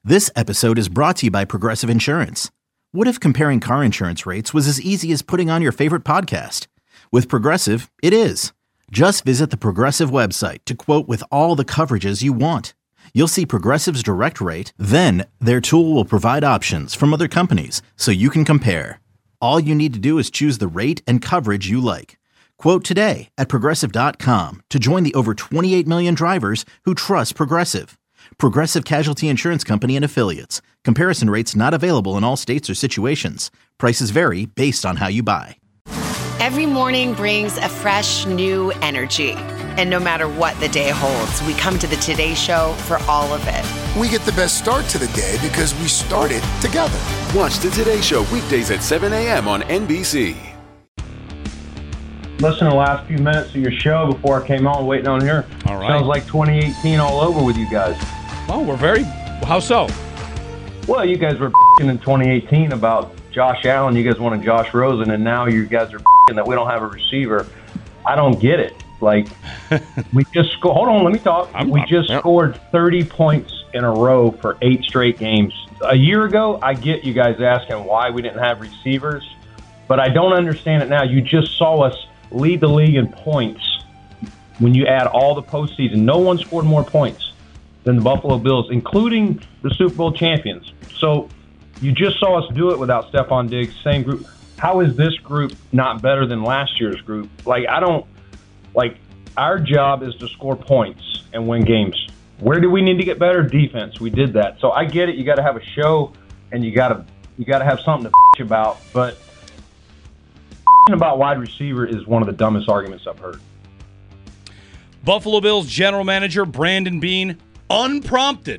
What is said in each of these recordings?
This episode is brought to you by Progressive Insurance. What if comparing car insurance rates was as easy as putting on your favorite podcast? With Progressive, it is. Just visit the Progressive website to quote with all the coverages you want. You'll see Progressive's direct rate, then their tool will provide options from other companies so you can compare. All you need to do is choose the rate and coverage you like. Quote today at Progressive.com to join the over 28 million drivers who trust Progressive. Progressive Casualty Insurance Company and Affiliates. Comparison rates not available in all states or situations. Prices vary based on how you buy. Every morning brings a fresh, new energy. And no matter what the day holds, we come to the Today Show for all of it. We get the best start to the day because we started together. Watch the Today Show weekdays at 7 a.m. on NBC. Listen to the last few minutes of your show before I came on, waiting on here. All right. Sounds like 2018 all over with you guys. Oh, we're very... How so? Well, you guys were in 2018 about Josh Allen. You guys wanted Josh Rosen, and now you guys are that we don't have a receiver. I don't get it. Like, we just scored... Hold on, let me talk. We just scored 30 points in a row for 8 straight games. A year ago, I get you guys asking why we didn't have receivers, but I don't understand it now. You just saw us lead the league in points when you add all the postseason. No one scored more points than the Buffalo Bills, including the Super Bowl champions. So you just saw us do it without Stephon Diggs, same group. How is this group not better than last year's group? Our job is to score points and win games. Where do we need to get better? Defense. We did that. So I get it. You got to have a show and you got to have something to about, but about wide receiver is one of the dumbest arguments I've heard. Buffalo Bills general manager Brandon Beane, unprompted.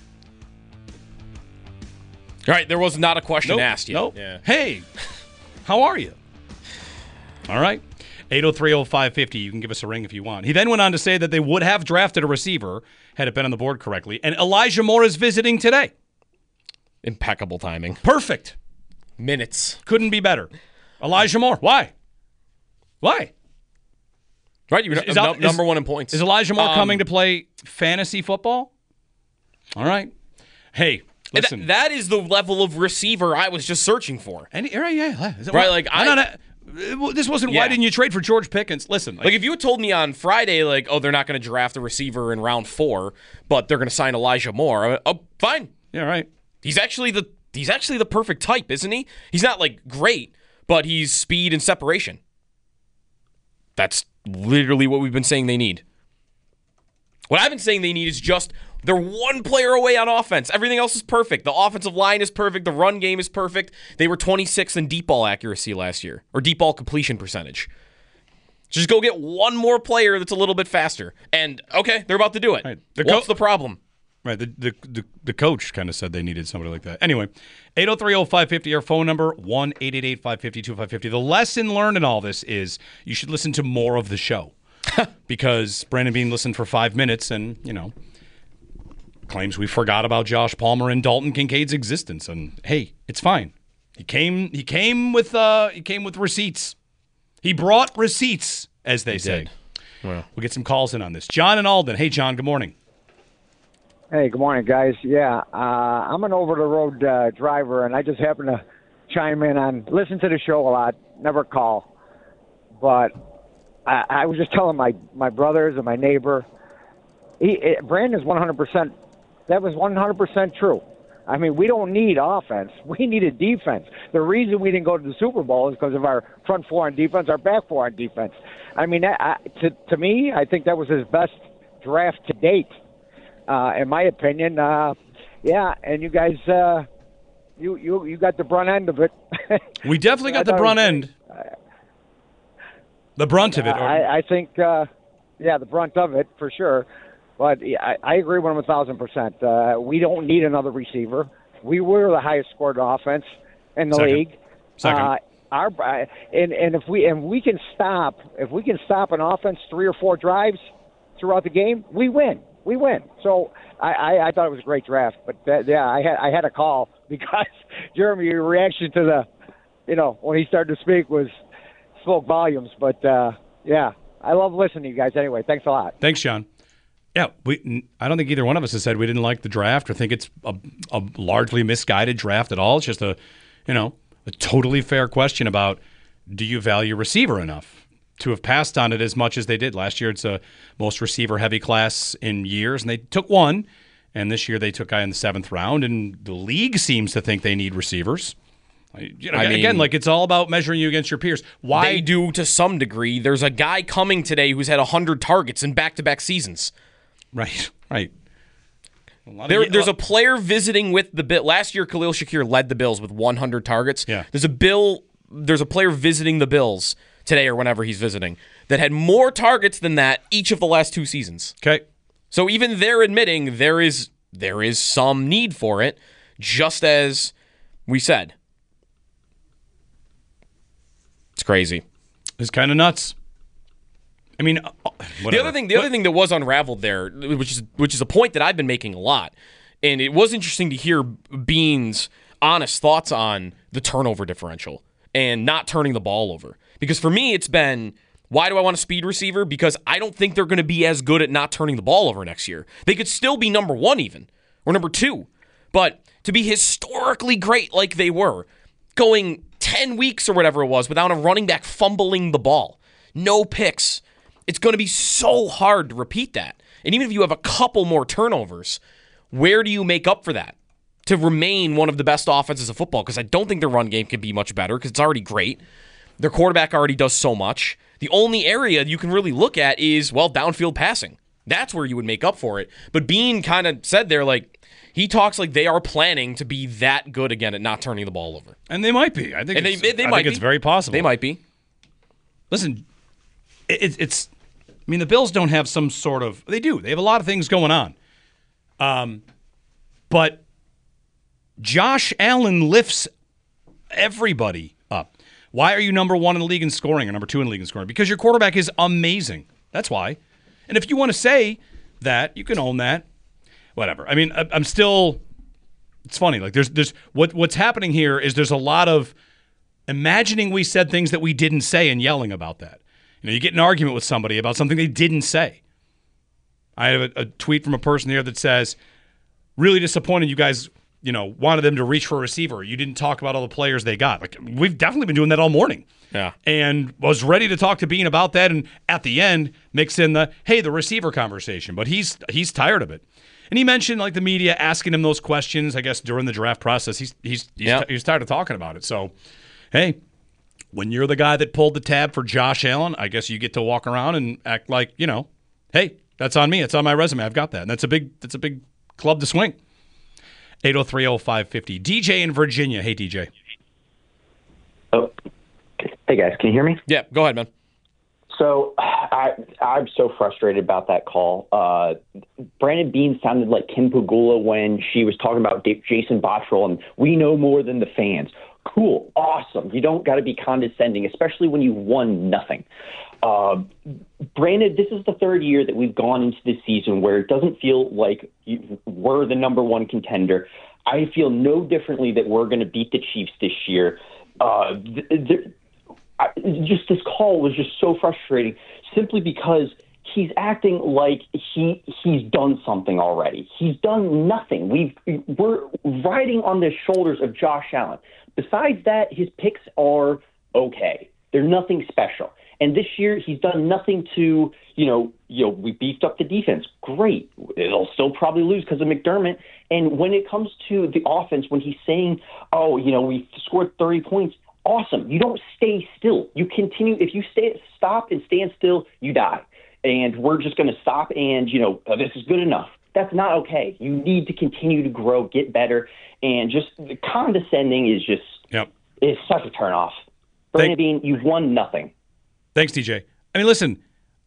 All right, there was not a question asked yet. Nope. Yeah. Hey, how are you? All right. 803-0550. You can give us a ring if you want. He then went on to say that they would have drafted a receiver had it been on the board correctly. And Elijah Moore is visiting today. Impeccable timing. Perfect. Minutes. Couldn't be better. Elijah Moore. Why? Right, you're number one in points. Is Elijah Moore coming to play fantasy football? All right. Hey, listen. That is the level of receiver I was just searching for. This wasn't why didn't you trade for George Pickens? Listen. Like if you had told me on Friday, they're not going to draft a receiver in round 4, but they're going to sign Elijah Moore. Fine. Yeah, right. He's actually the perfect type, isn't he? He's not great, but he's speed and separation. That's literally what we've been saying they need. What I've been saying they need is just they're one player away on offense. Everything else is perfect. The offensive line is perfect. The run game is perfect. They were 26th in deep ball accuracy last year, or deep ball completion percentage. Just go get one more player that's a little bit faster. And, okay, they're about to do it. Right. What's the problem? Right, the coach kind of said they needed somebody like that. Anyway, 803-0550, our phone number, 1-888-550-2550. The lesson learned in all this is you should listen to more of the show. Because Brandon Beane listened for 5 minutes and, claims we forgot about Josh Palmer and Dalton Kincaid's existence. And, hey, it's fine. He came with receipts. He brought receipts, as they say. Well, we'll get some calls in on this. John in Alden. Hey, John, good morning. Hey, good morning, guys. Yeah, I'm an over-the-road driver, and I just happen to chime in on, listen to the show a lot, never call. But I was just telling my brothers and my neighbor, Brandon's 100%, that was 100% true. I mean, we don't need offense. We needed defense. The reason we didn't go to the Super Bowl is because of our front four on defense, our back four on defense. I mean, to me, I think that was his best draft to date. In my opinion, and you guys, you got the brunt end of it. We definitely got the brunt end. The brunt of it. I think, the brunt of it for sure. But I agree with him 1,000%. We don't need another receiver. We were the highest scored offense in the league. Second. And if we can stop an offense 3 or 4 drives throughout the game, we win. So I thought it was a great draft. But I had a call because Jeremy, your reaction to when he started to speak spoke volumes. But I love listening to you guys anyway. Thanks a lot. Thanks, John. Yeah, I don't think either one of us has said we didn't like the draft or think it's a largely misguided draft at all. It's just a totally fair question about, do you value receiver enough to have passed on it as much as they did last year? It's a most receiver heavy class in years, and they took one, and this year they took a guy in the 7th round, and the league seems to think they need receivers. Again, like, it's all about measuring you against your peers. Why they do to some degree? There's a guy coming today who's had 100 targets in back-to-back seasons. Right. There's a player visiting with the Bills. Last year, Khalil Shakir led the Bills with 100 targets. Yeah. There's a player visiting the Bills today or whenever he's visiting that had more targets than that each of the last 2 seasons. Okay. So even they're admitting there is some need for it, just as we said. It's crazy. It's kind of nuts. I mean, whatever. The other thing that was unraveled there, which is a point that I've been making a lot, and it was interesting to hear Bean's honest thoughts on the turnover differential and not turning the ball over. Because for me, it's been, why do I want a speed receiver? Because I don't think they're going to be as good at not turning the ball over next year. They could still be number 1 even, or number 2. But to be historically great like they were, going 10 weeks or whatever it was without a running back fumbling the ball, no picks, it's going to be so hard to repeat that. And even if you have a couple more turnovers, where do you make up for that to remain one of the best offenses of football? Because I don't think their run game can be much better because it's already great. Their quarterback already does so much. The only area you can really look at is, downfield passing. That's where you would make up for it. But Bean kind of said there, he talks like they are planning to be that good again at not turning the ball over. And they might be. I think it's very possible. They might be. Listen, it's. I mean, the Bills don't have some sort of. They do. They have a lot of things going on. But Josh Allen lifts everybody up. Why are you number 1 in the league in scoring or number 2 in the league in scoring? Because your quarterback is amazing. That's why. And if you want to say that, you can own that. Whatever. I mean, I'm still. It's funny. Like there's what's happening here is there's a lot of imagining we said things that we didn't say and yelling about that. You get in an argument with somebody about something they didn't say. I have a tweet from a person here that says, "Really disappointed you guys, wanted them to reach for a receiver. You didn't talk about all the players they got." Like, we've definitely been doing that all morning. Yeah. And was ready to talk to Bean about that, and at the end mix in the receiver conversation. But he's tired of it. And he mentioned the media asking him those questions, I guess, during the draft process. He's tired of talking about it. So, hey, when you're the guy that pulled the tab for Josh Allen, I guess you get to walk around and act like, hey, that's on me. It's on my resume. I've got that. And that's a big club to swing. 803-0550. DJ in Virginia. Hey, DJ. Oh, hey, guys. Can you hear me? Yeah, go ahead, man. So I'm so frustrated about that call. Brandon Beane sounded like Kim Pagula when she was talking about Jason Bottrell and we know more than the fans. Cool. Awesome. You don't got to be condescending, especially when you won nothing. Brandon, this is the 3rd year that we've gone into this season where it doesn't feel like we're the number 1 contender. I feel no differently that we're going to beat the Chiefs this year. Just this call was just so frustrating simply because he's acting like he's done something already. He's done nothing. We're riding on the shoulders of Josh Allen. Besides that, his picks are okay. They're nothing special. And this year, he's done nothing to, we beefed up the defense. Great. They'll still probably lose because of McDermott. And when it comes to the offense, when he's saying, we scored 30 points, awesome. You don't stay still. You continue. If you stop and stand still, you die. And we're just going to stop and, this is good enough. That's not okay. You need to continue to grow, get better, and just the condescending is just is such a turnoff. Brandon Beane, you've won nothing. Thanks, DJ. I mean, listen,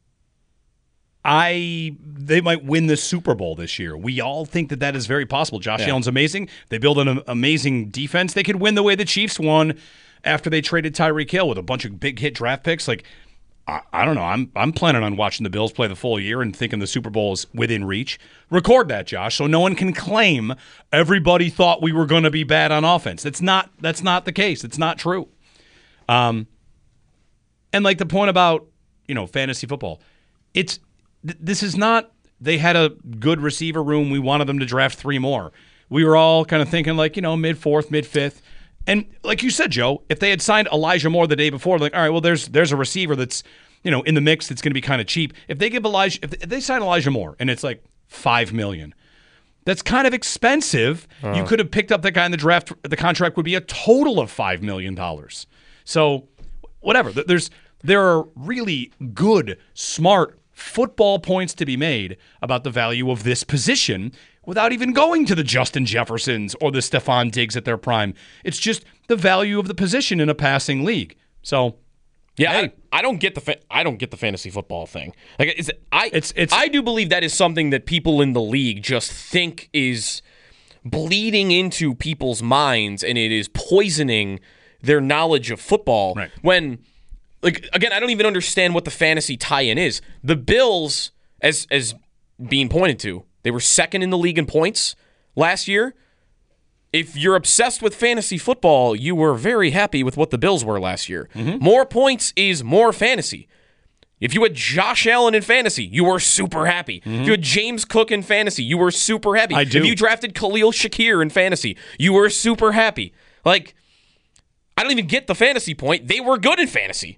they might win the Super Bowl this year. We all think that is very possible. Josh Allen's amazing. They build an amazing defense. They could win the way the Chiefs won after they traded Tyreek Hill with a bunch of big hit draft picks. I don't know. I'm planning on watching the Bills play the full year and thinking the Super Bowl is within reach. Record that, Josh, so no one can claim everybody thought we were going to be bad on offense. That's not the case. It's not true. And the point about fantasy football, this is not they had a good receiver room. We wanted them to draft 3 more. We were all kind of thinking like, mid-4th, mid-5th. And like you said, Joe, if they had signed Elijah Moore the day before, like, all right, well, there's a receiver that's, in the mix that's going to be kind of cheap. If they sign Elijah Moore and it's like $5 million, that's kind of expensive. You could have picked up that guy in the draft. The contract would be a total of $5 million. So whatever. There are really good, smart football points to be made about the value of this position without even going to the Justin Jeffersons or the Stephon Diggs at their prime. It's just the value of the position in a passing league. So, yeah, hey. I don't get the fantasy football thing. Like, I do believe that is something that people in the league just think is bleeding into people's minds, and it is poisoning their knowledge of football. Right. When, like, again, I don't even understand what the fantasy tie-in is. The Bills, as being pointed to, they were second in the league in points last year. If you're obsessed with fantasy football, you were very happy with what the Bills were last year. Mm-hmm. More points is more fantasy. If you had Josh Allen in fantasy, you were super happy. Mm-hmm. If you had James Cook in fantasy, you were super happy. I do. If you drafted Khalil Shakir in fantasy, you were super happy. Like, I don't even get the fantasy point. They were good in fantasy.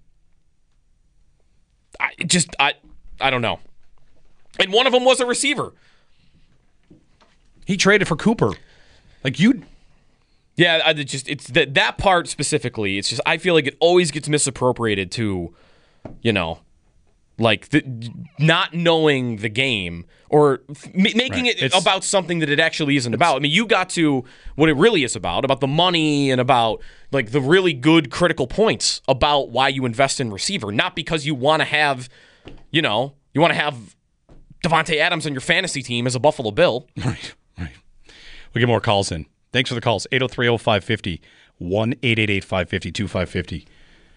I don't know. And one of them was a receiver. He traded for Cooper. Like you. Yeah, it's that part specifically. It's just I feel like it always gets misappropriated to, like not knowing the game or making it about something that it actually isn't about. I mean, you got to what it really is about the money and about like the really good critical points about why you invest in receiver, not because you want to have, you want to have Devontae Adams on your fantasy team as a Buffalo Bill. Right. We'll get more calls in. Thanks for the calls. 803-0550, 1-888-550-2550.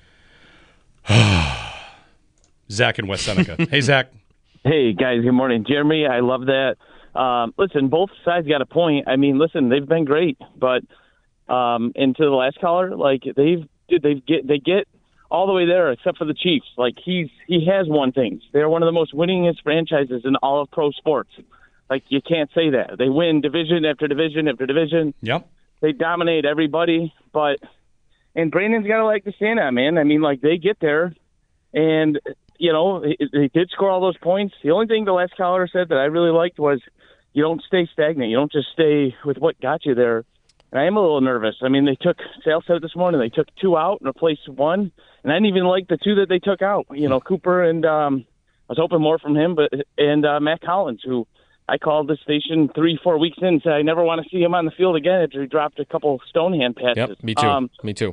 Zach in West Seneca. Hey, Zach. Hey, guys. Good morning. Jeremy, I love that. Listen, both sides got a point. I mean, listen, they've been great, but and to the last caller, like they get all the way there except for the Chiefs. Like he has won things. They're one of the most winningest franchises in all of pro sports. Like, you can't say that. They win division after division after division. Yep. They dominate everybody. And Brandon's got a leg to stand on, man. I mean, like, they get there. And, they did score all those points. The only thing the last caller said that I really liked was you don't stay stagnant. You don't just stay with what got you there. And I am a little nervous. I mean, Sale said it this morning, they took 2 out and replaced 1. And I didn't even like the 2 that they took out. Cooper and I was hoping more from him, and Matt Collins, who – I called this station 3-4 weeks in and said I never want to see him on the field again after he dropped a couple Stonehand passes. Yep, me too. Me too.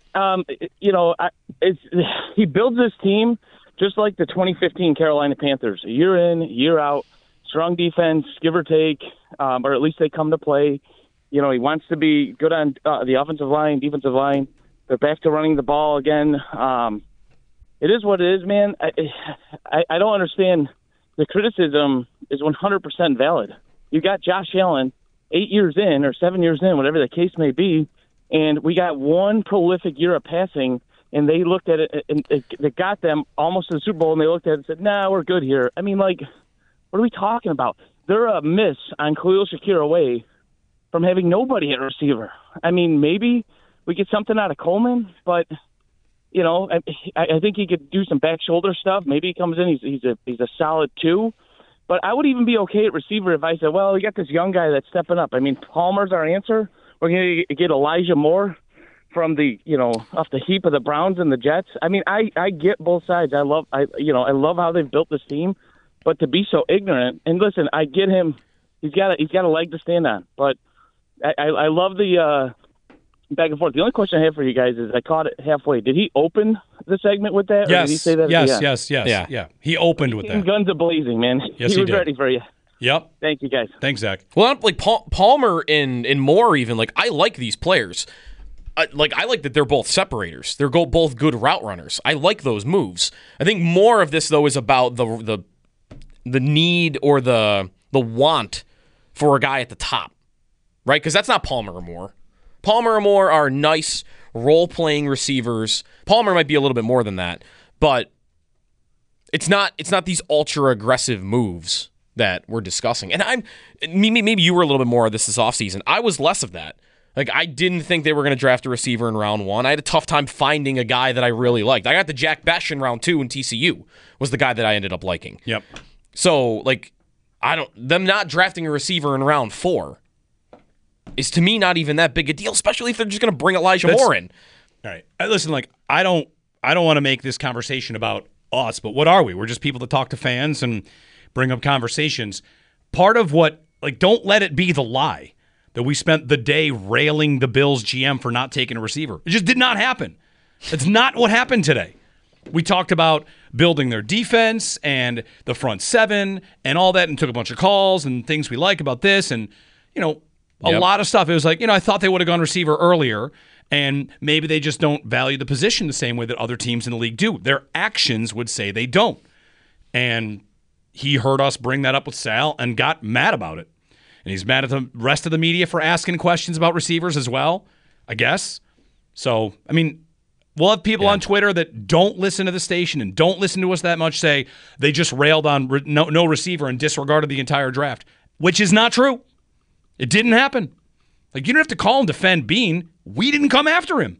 He builds this team just like the 2015 Carolina Panthers, a year in, year out, strong defense, give or take, or at least they come to play. He wants to be good on the offensive line, defensive line. They're back to running the ball again. It is what it is, man. I don't understand. The criticism is 100% valid. You got Josh Allen 8 years in or 7 years in, whatever the case may be, and we got one prolific year of passing, and they looked at it, and it got them almost to the Super Bowl, and they looked at it and said, nah, we're good here. I mean, like, what are we talking about? They're a miss on Khalil Shakir away from having nobody at receiver. I mean, maybe we get something out of Coleman, but – I think he could do some back shoulder stuff. Maybe he comes in, he's a solid 2. But I would even be okay at receiver if I said, well, we got this young guy that's stepping up. I mean, Palmer's our answer. We're going to get Elijah Moore from the, off the heap of the Browns and the Jets. I mean, I get both sides. I love how they've built this team. But to be so ignorant, and listen, I get him. He's got a leg to stand on. But I love the back and forth. The only question I have for you guys is I caught it halfway. Did he open the segment with that? Yes. Or did he say that Yes. Yeah. He opened with that. Guns a-blazing, man. Yes, he was did. ready for you. Yep. Thank you, guys. Thanks, Zach. Well, like Palmer and Moore even, like, I like these players. I like that they're both separators. They're both good route runners. I like those moves. I think more of this, though, is about the need or the want for a guy at the top, right? Because that's not Palmer or Moore. Palmer or Moore are nice role-playing receivers. Palmer might be a little bit more than that, but it's not these ultra-aggressive moves that we're discussing. And maybe you were a little bit more of this offseason. I was less of that. Like, I didn't think they were going to draft a receiver in round 1. I had a tough time finding a guy that I really liked. I got the Jack Besh in round 2, and TCU was the guy that I ended up liking. Yep. So, like, them not drafting a receiver in round 4 is, to me, not even that big a deal, especially if they're just going to bring Elijah Moore in. All right. Listen, like, I don't want to make this conversation about us, but what are we? We're just people that talk to fans and bring up conversations. Part of what, like, don't let it be the lie that we spent the day railing the Bills GM for not taking a receiver. It just did not happen. That's not what happened today. We talked about building their defense and the front seven and all that, and took a bunch of calls and things we like about this and, a lot of stuff. It was like, I thought they would have gone receiver earlier, and maybe they just don't value the position the same way that other teams in the league do. Their actions would say they don't. And he heard us bring that up with Sal and got mad about it. And he's mad at the rest of the media for asking questions about receivers as well, I guess. So, I mean, we'll have people on Twitter that don't listen to the station and don't listen to us that much say they just railed on no receiver and disregarded the entire draft, which is not true. It didn't happen. Like, you don't have to call and defend Bean. We didn't come after him.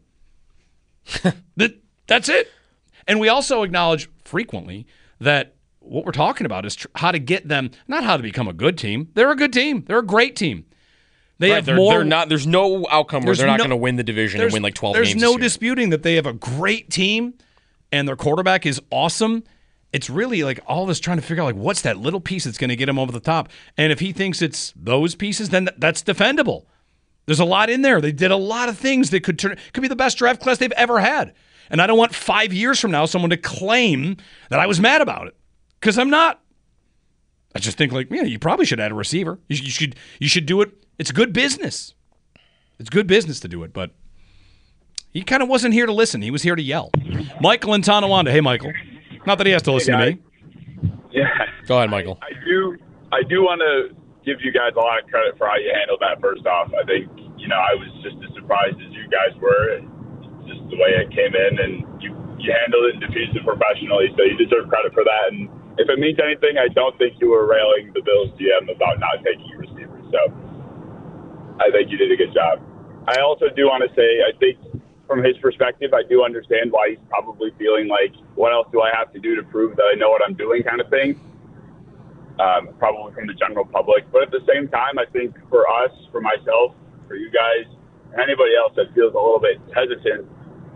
That's it. And we also acknowledge frequently that what we're talking about is how to get them, not how to become a good team. They're a good team. They're a great team. There's no outcome where they're not going to win the division and win like 12 games. There's no disputing that they have a great team and their quarterback is awesome. It's really like all this trying to figure out, like, what's that little piece that's going to get him over the top. And if he thinks it's those pieces, then that's defendable. There's a lot in there. They did a lot of things that could be the best draft class they've ever had. And I don't want 5 years from now someone to claim that I was mad about it, because I'm not. I just think, like, you probably should add a receiver. You should do it. It's good business. It's good business to do it, but he kind of wasn't here to listen. He was here to yell. Michael in Tonawanda. Hey, Michael. Not that he has to listen to me. Yeah. Go ahead, Michael. I do want to give you guys a lot of credit for how you handled that first off. I think, I was just as surprised as you guys were, just the way it came in, and you handled it and diffused it professionally, so you deserve credit for that. And if it means anything, I don't think you were railing the Bills GM about not taking a receiver. So I think you did a good job. I also do want to say, I think from his perspective, I do understand why he's probably feeling like, what else do I have to do to prove that I know what I'm doing kind of thing. Probably from the general public. But at the same time, I think for us, for myself, for you guys, and anybody else that feels a little bit hesitant,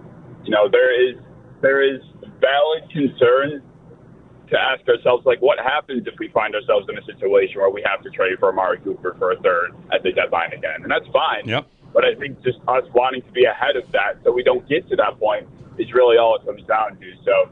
there is valid concern to ask ourselves, like, what happens if we find ourselves in a situation where we have to trade for Amari Cooper for a third at the deadline again? And that's fine. Yep. But I think just us wanting to be ahead of that so we don't get to that point is really all it comes down to. So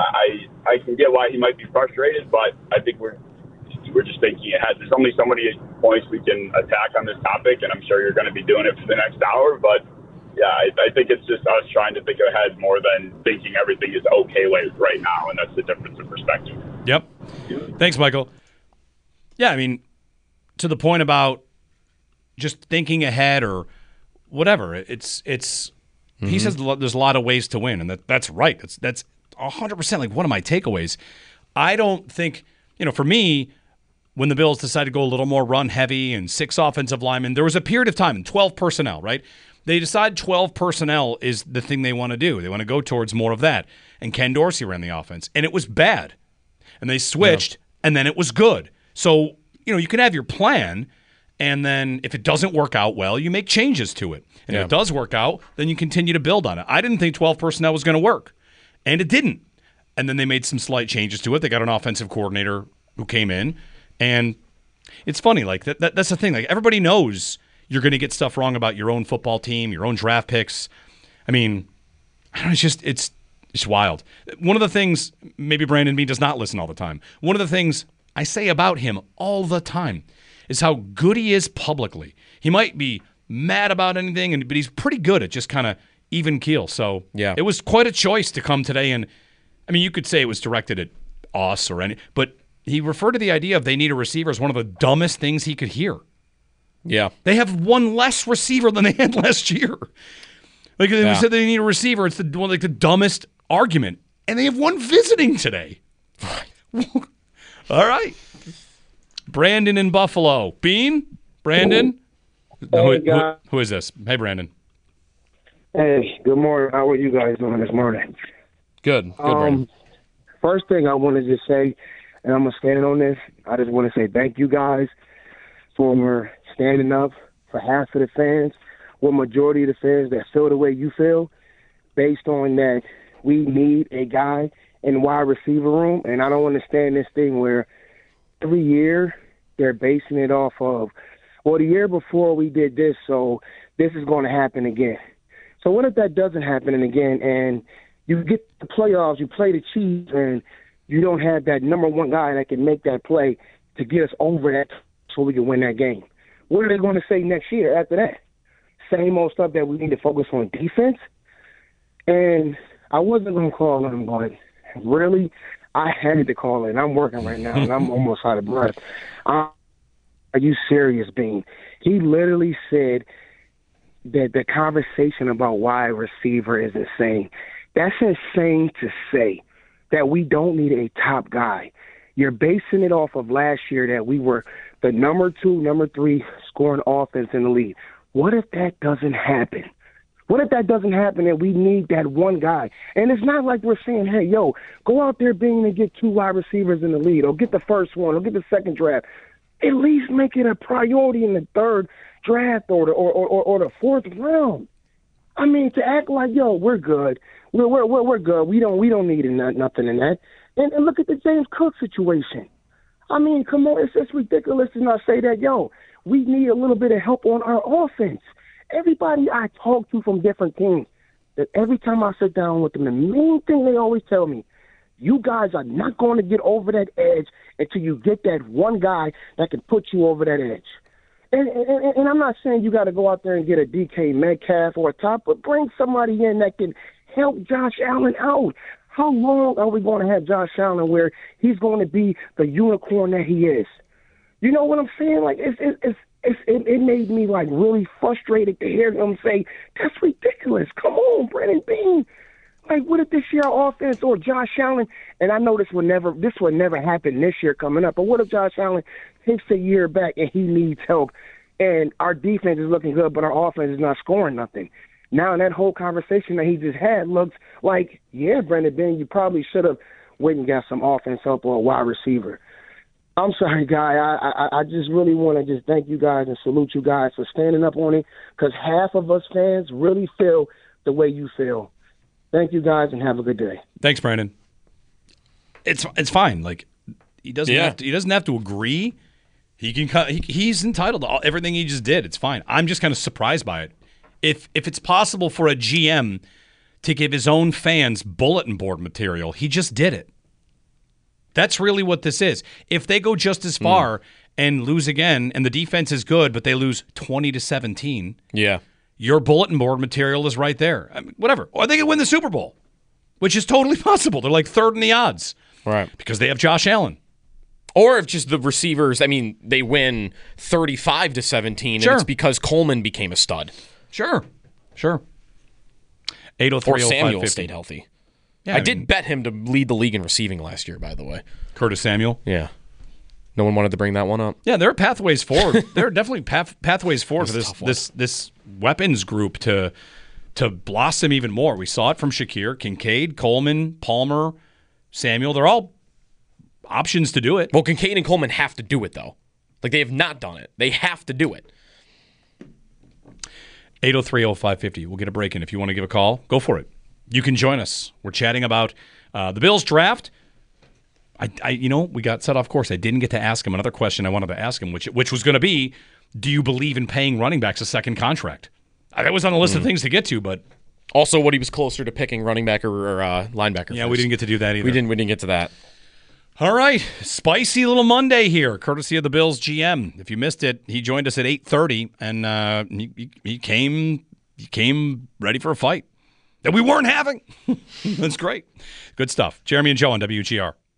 I can get why he might be frustrated, but I think we're just thinking ahead. There's only so many points we can attack on this topic, and I'm sure you're going to be doing it for the next hour. But, yeah, I think it's just us trying to think ahead more than thinking everything is okay right now, and that's the difference in perspective. Yep. Thanks, Michael. Yeah, I mean, to the point about just thinking ahead or whatever, it's he says there's a lot of ways to win, and that's right. That's 100% like one of my takeaways. I don't think, for me, when the Bills decided to go a little more run heavy and 6 offensive linemen, there was a period of time, and 12 personnel, right? They decide 12 personnel is the thing they want to do. They want to go towards more of that. And Ken Dorsey ran the offense, and it was bad. And they switched, and then it was good. So, you can have your plan, and then if it doesn't work out well, you make changes to it. And if it does work out, then you continue to build on it. I didn't think 12 personnel was going to work, and it didn't. And then they made some slight changes to it. They got an offensive coordinator who came in, and it's funny. Like that's the thing. Like, everybody knows you're going to get stuff wrong about your own football team, your own draft picks. I mean, I don't know, it's wild. One of the things, maybe Brandon Beane does not listen all the time. One of the things I say about him all the time is how good he is publicly. He might be mad about anything, but he's pretty good at just kind of even keel. So it was quite a choice to come today. And I mean, you could say it was directed at us or any, but he referred to the idea of they need a receiver as one of the dumbest things he could hear. Yeah. They have one less receiver than they had last year. Like, they said they need a receiver. It's the dumbest argument. And they have one visiting today. All right. Brandon in Buffalo. Bean? Brandon? Who is this? Hey, Brandon. Hey, good morning. How are you guys doing this morning? Good. Brandon. First thing I want to just say, and I'm going to stand on this, I just want to say thank you guys for standing up for half of the fans, or majority of the fans that feel the way you feel, based on that we need a guy in the wide receiver room. And I don't understand this thing where every year they're basing it off of, well, the year before we did this, so this is going to happen again. So what if that doesn't happen again, and you get the playoffs, you play the Chiefs, and you don't have that number one guy that can make that play to get us over that so we can win that game? What are they going to say next year after that? Same old stuff that we need to focus on defense? And I wasn't going to call him, but really, I had to call it. I'm working right now, and I'm almost out of breath. Are you serious, Bean? He literally said that the conversation about wide receiver is insane. That's insane to say that we don't need a top guy. You're basing it off of last year that we were the number 2, number 3 scoring offense in the league. What if that doesn't happen? What if that doesn't happen and we need that one guy? And it's not like we're saying, hey, yo, go out there, Bean, and get 2 wide receivers in the lead, or get the first one, or get the second draft. At least make it a priority in the 3rd draft or the 4th round. I mean, to act like, yo, we're good. We're good. We don't need nothing in that. And look at the James Cook situation. I mean, come on, it's ridiculous to not say that, yo, we need a little bit of help on our offense. Everybody I talk to from different teams, that every time I sit down with them, the main thing they always tell me, you guys are not going to get over that edge until you get that one guy that can put you over that edge. And I'm not saying you got to go out there and get a DK Metcalf or a top, but bring somebody in that can help Josh Allen out. How long are we going to have Josh Allen where he's going to be the unicorn that he is? You know what I'm saying? Like, it made me, like, really frustrated to hear them say, that's ridiculous. Come on, Brandon Bean. Like, what if this year our offense or Josh Allen, and I know this would never happen this year coming up, but what if Josh Allen takes a year back and he needs help and our defense is looking good but our offense is not scoring nothing? Now that whole conversation that he just had looks like, yeah, Brandon Bean, you probably should have went and got some offense help or a wide receiver. I'm sorry, Guy. I just really want to just thank you guys and salute you guys for standing up on it, because half of us fans really feel the way you feel. Thank you guys and have a good day. Thanks, Brandon. It's fine. Like, he doesn't have to agree. He's entitled to everything he just did. It's fine. I'm just kind of surprised by it. If it's possible for a GM to give his own fans bulletin board material, he just did it. That's really what this is. If they go just as far and lose again, and the defense is good, but they lose 20-17, your bulletin board material is right there. I mean, whatever. Or they could win the Super Bowl, which is totally possible. They're like 3rd in the odds. Right. Because they have Josh Allen. Or if just the receivers, I mean, they win 35-17, and it's because Coleman became a stud. Sure. 803-0550. Or Samuel stayed healthy. Yeah, I did bet him to lead the league in receiving last year, by the way. Curtis Samuel? Yeah. No one wanted to bring that one up. Yeah, there are pathways forward. There are definitely pathways forward for this weapons group to blossom even more. We saw it from Shakir, Kincaid, Coleman, Palmer, Samuel. They're all options to do it. Well, Kincaid and Coleman have to do it, though. Like, they have not done it. They have to do it. 803-0550. We'll get a break in. If you want to give a call, go for it. You can join us. We're chatting about the Bills draft. We got set off course. I didn't get to ask him another question I wanted to ask him, which was going to be, do you believe in paying running backs a second contract? That was on the list of things to get to, but also what he was closer to picking running back or linebacker. Yeah, first. We didn't get to do that either. We didn't get to that. All right, spicy little Monday here, courtesy of the Bills GM. If you missed it, he joined us at 8:30, and he came ready for a fight that we weren't having. That's great. Good stuff. Jeremy and Joe on WGR.